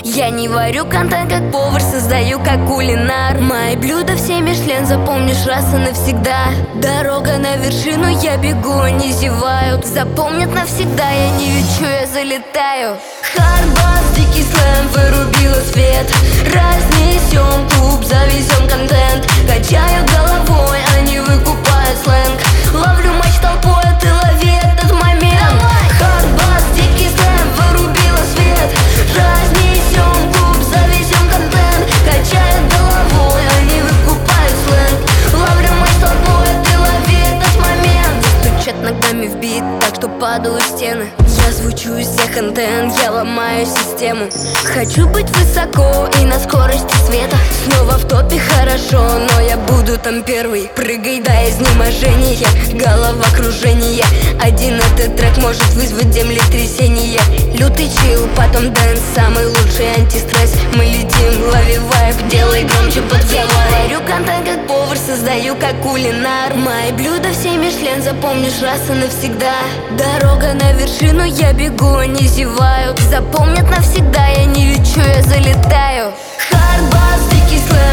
Я не варю контент как повар, создаю как кулинар. Мои блюда все Мишлен запомнишь раз и навсегда. Дорога на вершину, я бегу, они зевают. Запомнят навсегда, я не вечу, я залетаю. Хардбас, дикий слэм, вырубила свет. Разнесем клуб, завезем контент. Качаю головой, они выкупают сленг. Ловлю матч толпой, а ты лови этот момент. Хардбас, дикий слэм, вырубила свет. Разнесем клуб, завезем контент. Качают головой, они выкупают сленг. Ловлю матч толпой, а ты лови этот момент. Стучат ногами в бит, так что падают стены. Я звучу из всех антенн, я ломаю систему. Хочу быть высоко и на скорости света. Снова в топе хорошо, но я буду там первый. Прыгай до изнеможения, головокружение. Один этот трек может вызвать землетрясение. Лютый чил, потом дэнс, самый лучший антистресс. Мы летим, лови вайб, делай громче, подпевай. Я варю контент как повар, создаю как кулинар. Мои блюда все Мишлен запомнишь раз и навсегда. Дорога на вершину, я бегу, они зевают. Запомнят навсегда, я не лечу, я залетаю. Хардбас, дикий слэм,